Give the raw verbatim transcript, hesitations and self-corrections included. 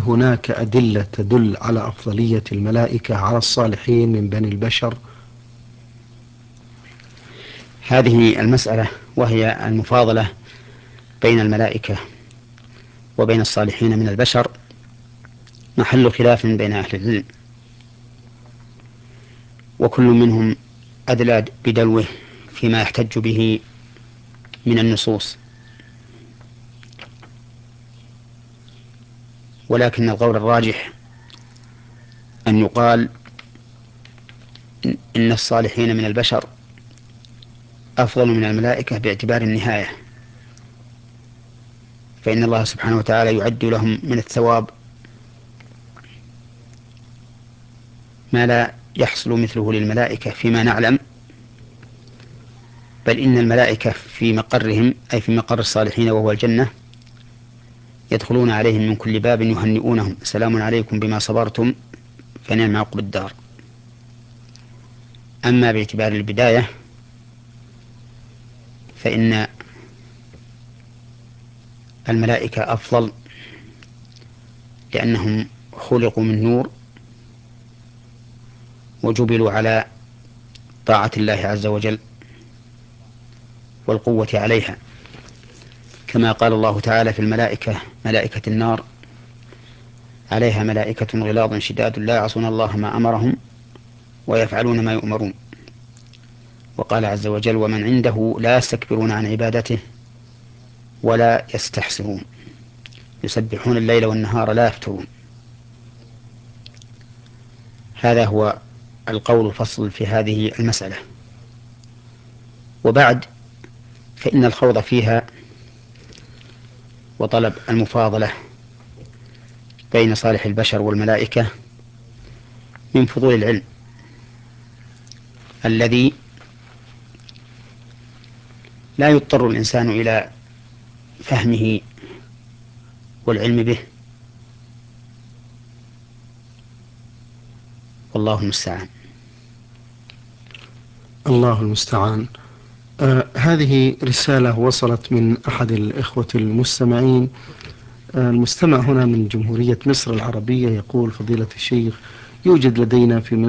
هناك أدلة تدل على أفضلية الملائكة على الصالحين من بني البشر؟ هذه المسألة وهي المفاضلة بين الملائكة وبين الصالحين من البشر محل خلاف بين أهل العلم، وكل منهم أدلى بدلوه فيما يحتج به من النصوص، ولكن القول الراجح أن يقال إن الصالحين من البشر أفضل من الملائكة باعتبار النهاية، فإن الله سبحانه وتعالى يعد لهم من الثواب ما لا يحصل مثله للملائكة فيما نعلم، بل إن الملائكة في مقرهم أي في مقر الصالحين وهو الجنة يدخلون عليهم من كل باب يهنئونهم سلام عليكم بما صبرتم فنعم عقب الدار. أما باعتبار البداية فإن الملائكة أفضل لأنهم خلقوا من نور وجبلوا على طاعة الله عز وجل والقوة عليها، كما قال الله تعالى في الملائكة ملائكة النار عليها ملائكة غلاظ شداد لا يعصون الله ما أمرهم ويفعلون ما يؤمرون. وقال عز وجل ومن عنده لا يستكبرون عن عبادته ولا يستحسرون يسبحون الليل والنهار لا يفترون. هذا هو القول الفصل في هذه المسألة. وبعد فإن الخوض فيها وطلب المفاضلة بين صالح البشر والملائكة من فضول العلم الذي لا يضطر الإنسان إلى فهمه والعلم به، والله المستعان. الله المستعان. آه هذه رسالة وصلت من أحد الإخوة المستمعين. آه المستمع هنا من جمهورية مصر العربية يقول: فضيلة الشيخ، يوجد لدينا في